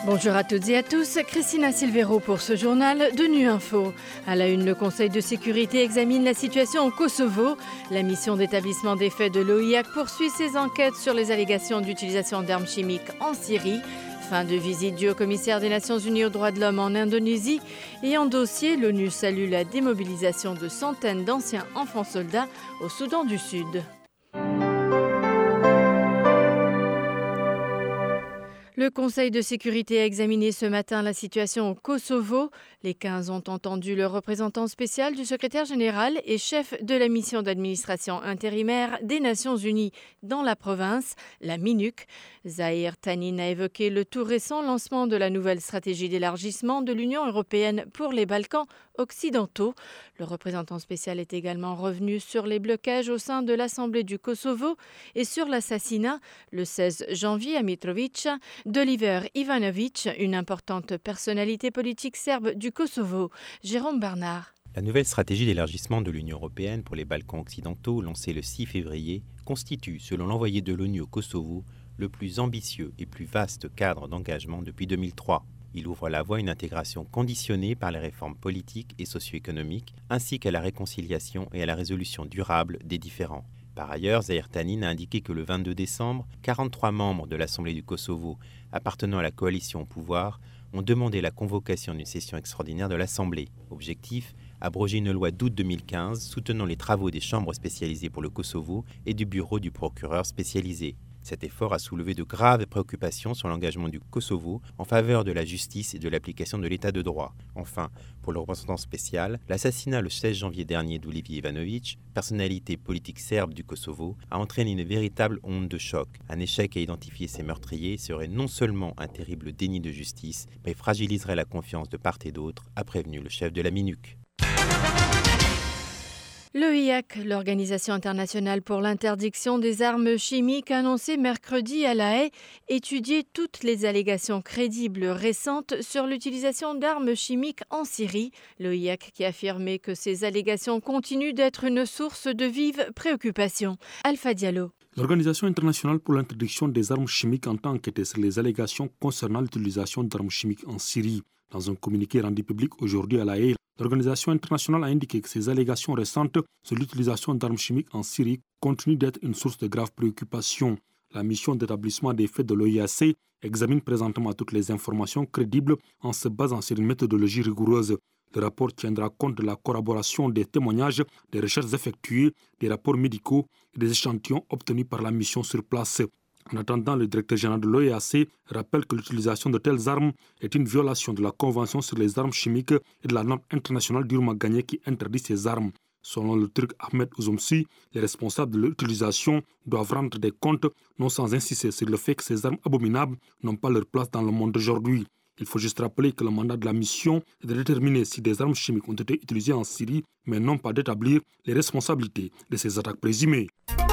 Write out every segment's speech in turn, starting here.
Bonjour à toutes et à tous, Christina Silvero pour ce journal de Nu Info. À la une, le Conseil de sécurité examine la situation au Kosovo. La mission d'établissement des faits de l'OIAC poursuit ses enquêtes sur les allégations d'utilisation d'armes chimiques en Syrie. Fin de visite du haut-commissaire des Nations Unies aux droits de l'homme en Indonésie. Et en dossier, l'ONU salue la démobilisation de centaines d'anciens enfants soldats au Soudan du Sud. Le Conseil de sécurité a examiné ce matin la situation au Kosovo. Les 15 ont entendu le représentant spécial du secrétaire général et chef de la mission d'administration intérimaire des Nations Unies dans la province, la MINUC. Zahir Tanin a évoqué le tout récent lancement de la nouvelle stratégie d'élargissement de l'Union européenne pour les Balkans occidentaux. Le représentant spécial est également revenu sur les blocages au sein de l'Assemblée du Kosovo et sur l'assassinat, le 16 janvier à Mitrovica, d'Oliver Ivanović, une importante personnalité politique serbe du Kosovo. Jérôme Barnard. La nouvelle stratégie d'élargissement de l'Union européenne pour les Balkans occidentaux, lancée le 6 février, constitue, selon l'envoyé de l'ONU au Kosovo, le plus ambitieux et plus vaste cadre d'engagement depuis 2003. Il ouvre la voie à une intégration conditionnée par les réformes politiques et socio-économiques, ainsi qu'à la réconciliation et à la résolution durable des différends. Par ailleurs, Zahir Tanin a indiqué que le 22 décembre, 43 membres de l'Assemblée du Kosovo appartenant à la coalition au pouvoir ont demandé la convocation d'une session extraordinaire de l'Assemblée. Objectif, abroger une loi d'août 2015 soutenant les travaux des chambres spécialisées pour le Kosovo et du bureau du procureur spécialisé. Cet effort a soulevé de graves préoccupations sur l'engagement du Kosovo en faveur de la justice et de l'application de l'état de droit. Enfin, pour le représentant spécial, l'assassinat le 16 janvier dernier d'Oliver Ivanović, personnalité politique serbe du Kosovo, a entraîné une véritable onde de choc. Un échec à identifier ces meurtriers serait non seulement un terrible déni de justice, mais fragiliserait la confiance de part et d'autre, a prévenu le chef de la MINUC. L'OIAC, l'Organisation internationale pour l'interdiction des armes chimiques, a annoncé mercredi à La Haye étudier toutes les allégations crédibles récentes sur l'utilisation d'armes chimiques en Syrie. L'OIAC qui a affirmé que ces allégations continuent d'être une source de vive préoccupation. Alpha Diallo. L'Organisation internationale pour l'interdiction des armes chimiques entend enquêter sur les allégations concernant l'utilisation d'armes chimiques en Syrie. Dans un communiqué rendu public aujourd'hui à La Haye, l'Organisation internationale a indiqué que ces allégations récentes sur l'utilisation d'armes chimiques en Syrie continuent d'être une source de graves préoccupations. La mission d'établissement des faits de l'OIAC examine présentement toutes les informations crédibles en se basant sur une méthodologie rigoureuse. Le rapport tiendra compte de la corroboration des témoignages, des recherches effectuées, des rapports médicaux et des échantillons obtenus par la mission sur place. En attendant, le directeur général de l'OIAC rappelle que l'utilisation de telles armes est une violation de la Convention sur les armes chimiques et de la norme internationale d'Urmagane qui interdit ces armes. Selon le Turc Ahmet Uzumci, les responsables de l'utilisation doivent rendre des comptes, non sans insister sur le fait que ces armes abominables n'ont pas leur place dans le monde d'aujourd'hui. Il faut juste rappeler que le mandat de la mission est de déterminer si des armes chimiques ont été utilisées en Syrie, mais non pas d'établir les responsabilités de ces attaques présumées.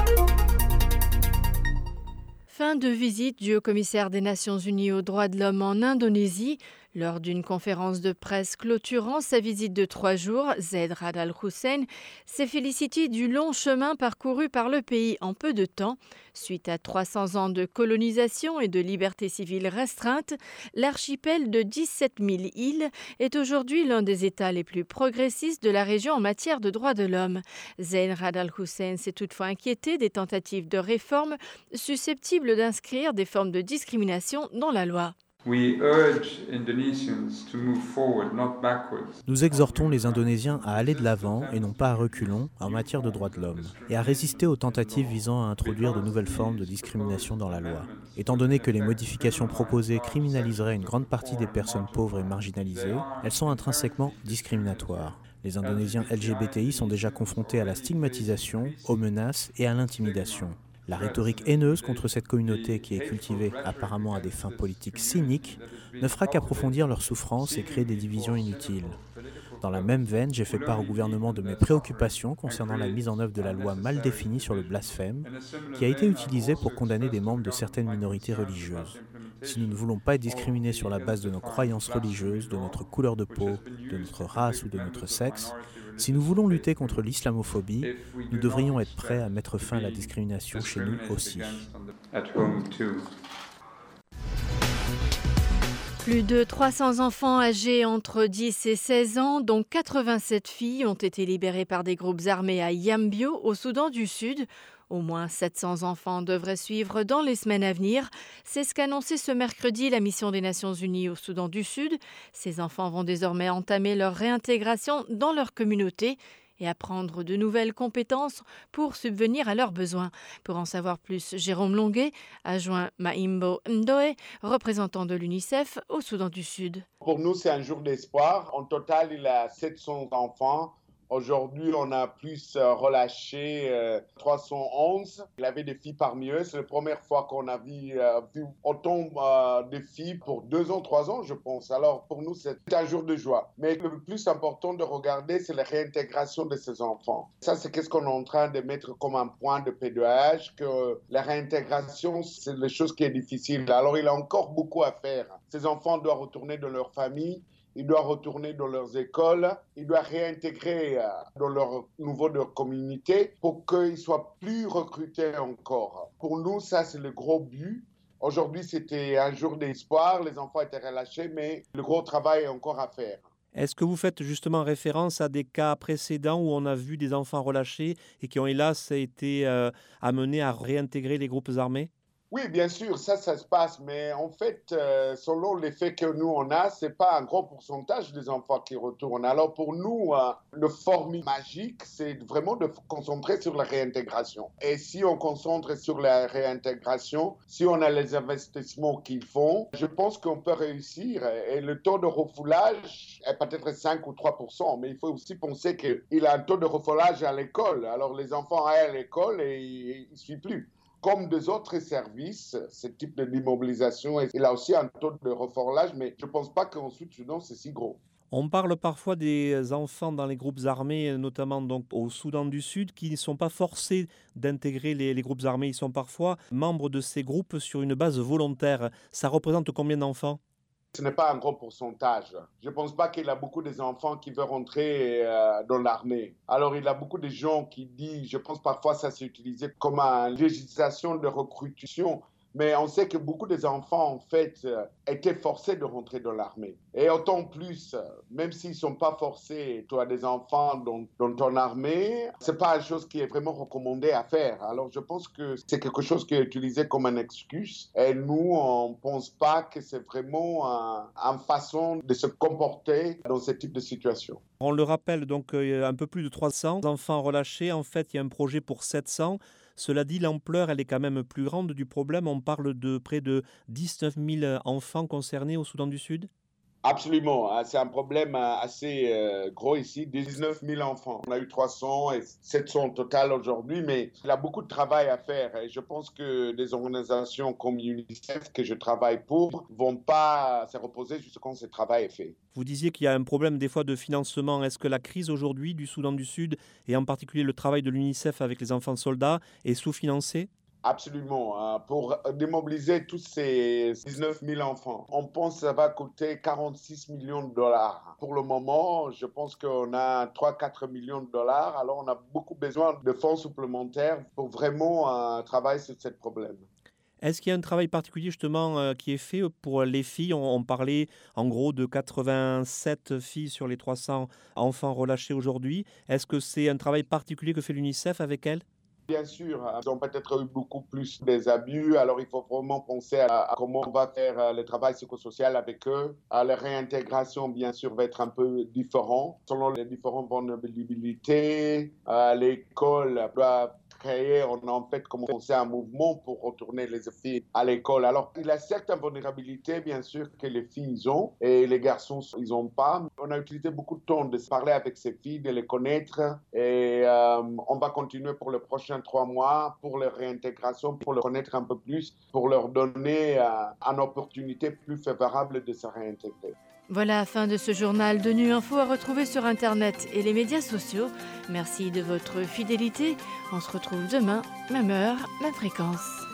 Fin de visite du haut-commissaire des Nations Unies aux droits de l'homme en Indonésie. Lors d'une conférence de presse clôturant sa visite de 3 jours, Zeid Ra'ad Al Hussein s'est félicité du long chemin parcouru par le pays en peu de temps. Suite à 300 ans de colonisation et de liberté civile restreinte, l'archipel de 17 000 îles est aujourd'hui l'un des États les plus progressistes de la région en matière de droits de l'homme. Zeid Ra'ad Al Hussein s'est toutefois inquiété des tentatives de réforme susceptibles d'inscrire des formes de discrimination dans la loi. Nous exhortons les Indonésiens à aller de l'avant et non pas à reculons en matière de droits de l'homme, et à résister aux tentatives visant à introduire de nouvelles formes de discrimination dans la loi. Étant donné que les modifications proposées criminaliseraient une grande partie des personnes pauvres et marginalisées, elles sont intrinsèquement discriminatoires. Les Indonésiens LGBTI sont déjà confrontés à la stigmatisation, aux menaces et à l'intimidation. La rhétorique haineuse contre cette communauté qui est cultivée apparemment à des fins politiques cyniques ne fera qu'approfondir leurs souffrances et créer des divisions inutiles. Dans la même veine, j'ai fait part au gouvernement de mes préoccupations concernant la mise en œuvre de la loi mal définie sur le blasphème, qui a été utilisée pour condamner des membres de certaines minorités religieuses. Si nous ne voulons pas être discriminés sur la base de nos croyances religieuses, de notre couleur de peau, de notre race ou de notre sexe, si nous voulons lutter contre l'islamophobie, nous devrions être prêts à mettre fin à la discrimination chez nous aussi. Plus de 300 enfants âgés entre 10 et 16 ans, dont 87 filles, ont été libérés par des groupes armés à Yambio, au Soudan du Sud. Au moins 700 enfants devraient suivre dans les semaines à venir. C'est ce qu'a annoncé ce mercredi la mission des Nations Unies au Soudan du Sud. Ces enfants vont désormais entamer leur réintégration dans leur communauté et apprendre de nouvelles compétences pour subvenir à leurs besoins. Pour en savoir plus, Jérôme Longuet, adjoint Maimbo Ndoe, représentant de l'UNICEF au Soudan du Sud. Pour nous, c'est un jour d'espoir. En total, il y a 700 enfants. Aujourd'hui, on a plus relâché 311. Il y avait des filles parmi eux. C'est la première fois qu'on a vu autant de filles pour 2 ans, 3 ans, je pense. Alors, pour nous, c'est un jour de joie. Mais le plus important de regarder, c'est la réintégration de ces enfants. Ça, c'est ce qu'on est en train de mettre comme un point de pédage, que la réintégration, c'est la chose qui est difficile. Alors, il y a encore beaucoup à faire. Ces enfants doivent retourner dans leur famille. Ils doivent retourner dans leurs écoles, ils doivent réintégrer dans leur niveau de communauté pour qu'ils soient plus recrutés encore. Pour nous, ça, c'est le gros but. Aujourd'hui, c'était un jour d'espoir, les enfants étaient relâchés, mais le gros travail est encore à faire. Est-ce que vous faites justement référence à des cas précédents où on a vu des enfants relâchés et qui ont hélas été amenés à réintégrer les groupes armés ? Oui, bien sûr, ça se passe, mais en fait, selon les faits que nous on a, c'est pas un gros pourcentage des enfants qui retournent. Alors pour nous, le formule magique, c'est vraiment de concentrer sur la réintégration. Et si on concentre sur la réintégration, si on a les investissements qu'ils font, je pense qu'on peut réussir. Et le taux de refoulage est peut-être 5 ou 3%, mais il faut aussi penser qu'il y a un taux de refoulage à l'école. Alors les enfants aillent à l'école et ils ne suivent plus. Comme des autres services, ce type d'immobilisation, il a aussi un taux de reforlage, mais je ne pense pas qu'en Sud-Soudan, c'est si gros. On parle parfois des enfants dans les groupes armés, notamment donc au Soudan du Sud, qui ne sont pas forcés d'intégrer les groupes armés. Ils sont parfois membres de ces groupes sur une base volontaire. Ça représente combien d'enfants ? Ce n'est pas un gros pourcentage. Je ne pense pas qu'il y a beaucoup d'enfants qui veulent rentrer dans l'armée. Alors, il y a beaucoup de gens qui disent, je pense parfois ça s'est utilisé comme une législation de recrutement. Mais on sait que beaucoup d'enfants, en fait, étaient forcés de rentrer dans l'armée. Et autant plus, même s'ils ne sont pas forcés, tu as des enfants dans ton armée, ce n'est pas une chose qui est vraiment recommandée à faire. Alors, je pense que c'est quelque chose qui est utilisé comme une excuse. Et nous, on ne pense pas que c'est vraiment une façon de se comporter dans ce type de situation. On le rappelle, donc, un peu plus de 300 enfants relâchés. En fait, il y a un projet pour 700. Cela dit, l'ampleur, elle est quand même plus grande du problème. On parle de près de 19 000 enfants concernés au Soudan du Sud. Absolument, c'est un problème assez gros ici, 19 000 enfants. On a eu 300 et 700 au total aujourd'hui, mais il y a beaucoup de travail à faire. Et je pense que des organisations comme UNICEF, que je travaille pour, ne vont pas se reposer jusqu'à quand ce travail est fait. Vous disiez qu'il y a un problème des fois de financement. Est-ce que la crise aujourd'hui du Soudan du Sud, et en particulier le travail de l'UNICEF avec les enfants soldats, est sous-financé ? Absolument. Pour démobiliser tous ces 19 000 enfants, on pense que ça va coûter 46 millions de dollars. Pour le moment, je pense qu'on a 3-4 millions de dollars. Alors, on a beaucoup besoin de fonds supplémentaires pour vraiment travailler sur ce problème. Est-ce qu'il y a un travail particulier justement qui est fait pour les filles ? On parlait en gros de 87 filles sur les 300 enfants relâchés aujourd'hui. Est-ce que c'est un travail particulier que fait l'UNICEF avec elles ? Bien sûr, ils ont peut-être eu beaucoup plus des abus, alors il faut vraiment penser à comment on va faire le travail psychosocial avec eux. La réintégration, bien sûr, va être un peu différente selon les différentes vulnérabilités. L'école doit créer, on a en fait commencé un mouvement pour retourner les filles à l'école. Alors, il y a certaines vulnérabilités, bien sûr, que les filles ont et les garçons, ils n'ont pas. On a utilisé beaucoup de temps de parler avec ces filles, de les connaître et on va continuer pour les prochains 3 mois pour leur réintégration, pour les connaître un peu plus, pour leur donner une opportunité plus favorable de se réintégrer. Voilà la fin de ce journal de Nu Info à retrouver sur Internet et les médias sociaux. Merci de votre fidélité. On se retrouve demain, même heure, même fréquence.